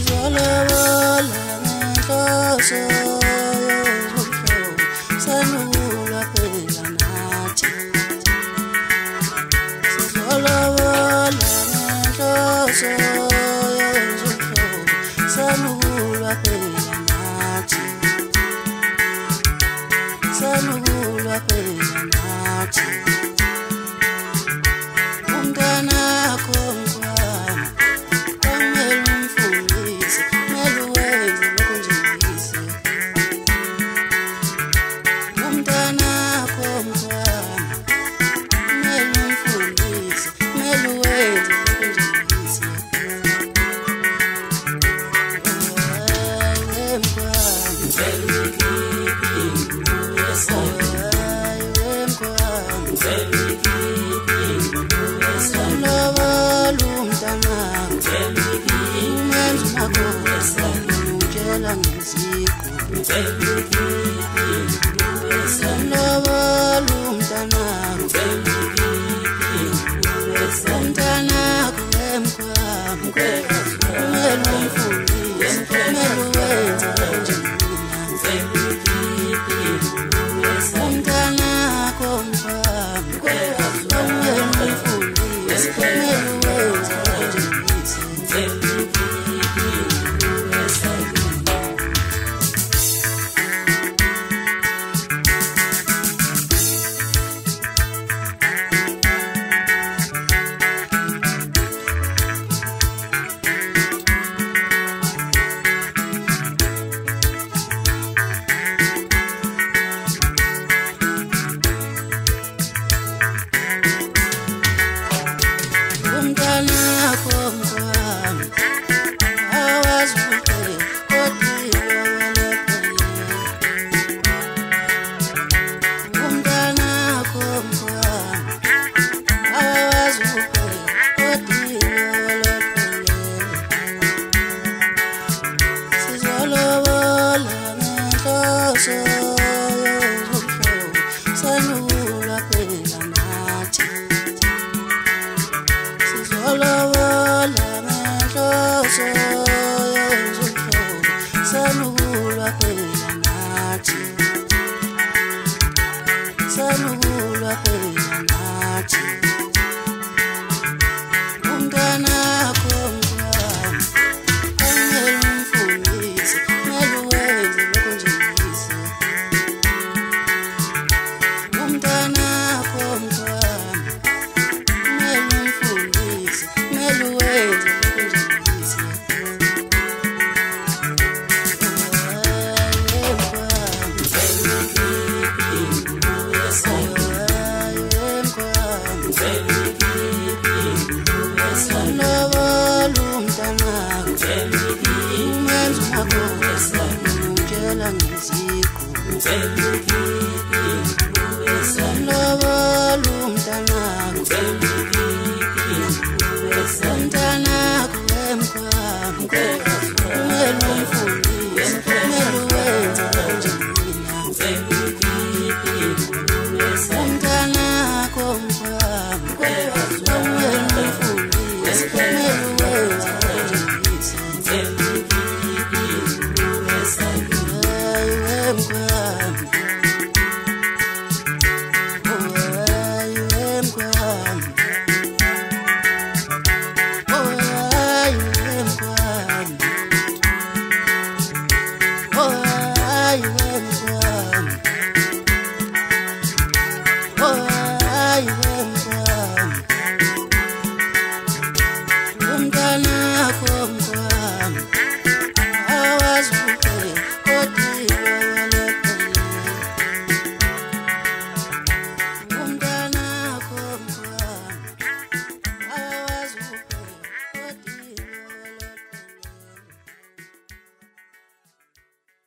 Sizolobola ngenhloso yezomhlobo, sanulwa phela nathi. Sizolobola ngenhloso yezomhlobo, sanulwa phela nathi. Sanulwa phela nathi. Umntanakho mfana, kwamele umfundise, kumele uwenze lokho njengise. Umntanakho mfana, kumele umfundise, kumele uwenze lokho njengise. Sanulwa phela nathi. Sizolobola ngenhloso yezomhlobo, sanulwa phela nathi. Sanulwa phela nathi. Umntanakho mfana, kwamele umfundise, kumele uwenze lokho njengise. Umntanakho mfana, kumele umfundise, kumele uwenze lokho njengise. Sizolobola umntanakho, umenze umakhosi, umtshela ngeziqu. Sizolobola umntanakho, umntanakho emkhwama, kumele umfundise, kumele uwenze njengina. Umntanakho mfana, kumele umfundise, kumele uwenze njengise.